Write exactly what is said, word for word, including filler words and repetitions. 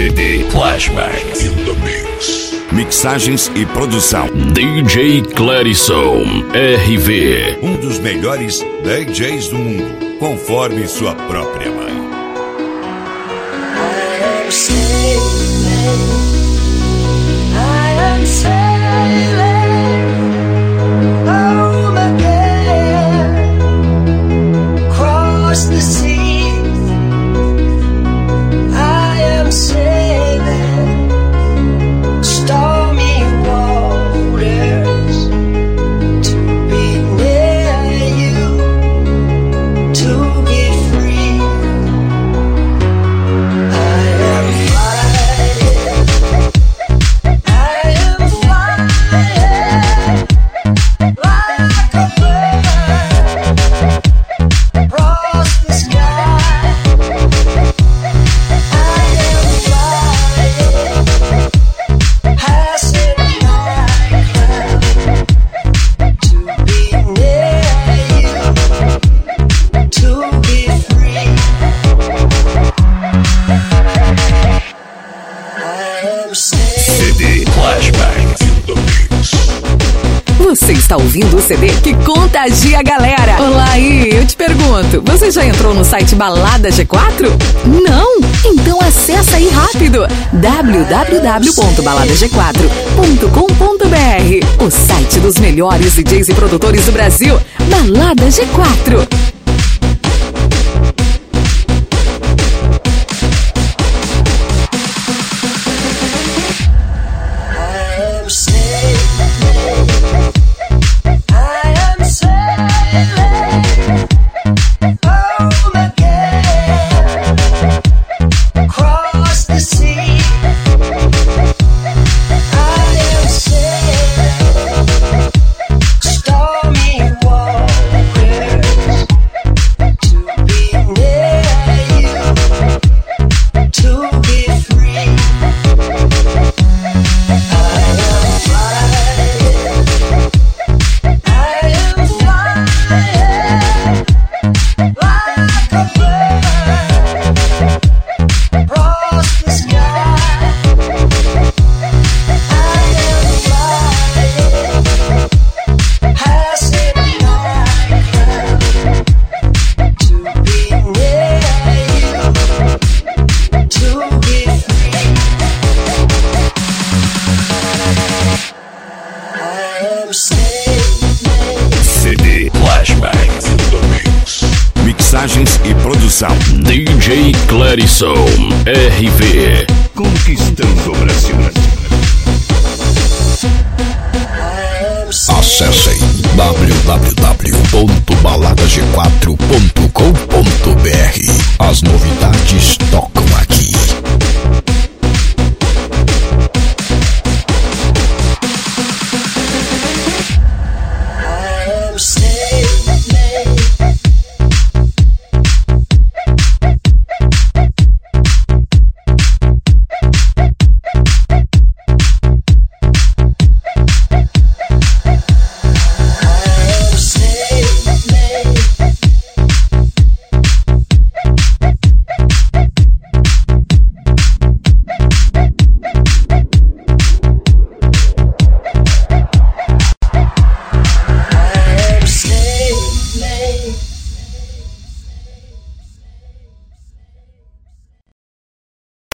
C D Flashback in the Mix. Mixagens e produção D J Clarison R V. Um dos melhores D Js do mundo, conforme sua própria mãe. I am sailing, I am sailing home again, across the sea. I am sailing stormy waters to be near you, to be free. I am flying, I am flying like a bird across the sky. I am flying, passing my cloud to be near you, to be free. I am C sailing. D Flashback in the Mix. Você está ouvindo o C D que contagia a galera. Olá aí, eu te pergunto, você já entrou no site Balada G quatro? Não? Então acessa aí rápido, w w w ponto balada g quatro ponto com ponto b r, o site dos melhores D Js e produtores do Brasil. Balada G quatro. I am sailing, I am sailing home again, across the sea. I am sailing stormy waters to be near you, to be free. I am flying, I am flying like a bird across the sky. I am flying, passing my cloud to be near you, to be free. I am sailing. C D Flashback in the Mix. Mixagens e produção D J Clarison R V. conquistando o Brasil. I am sailing. Acessem w w w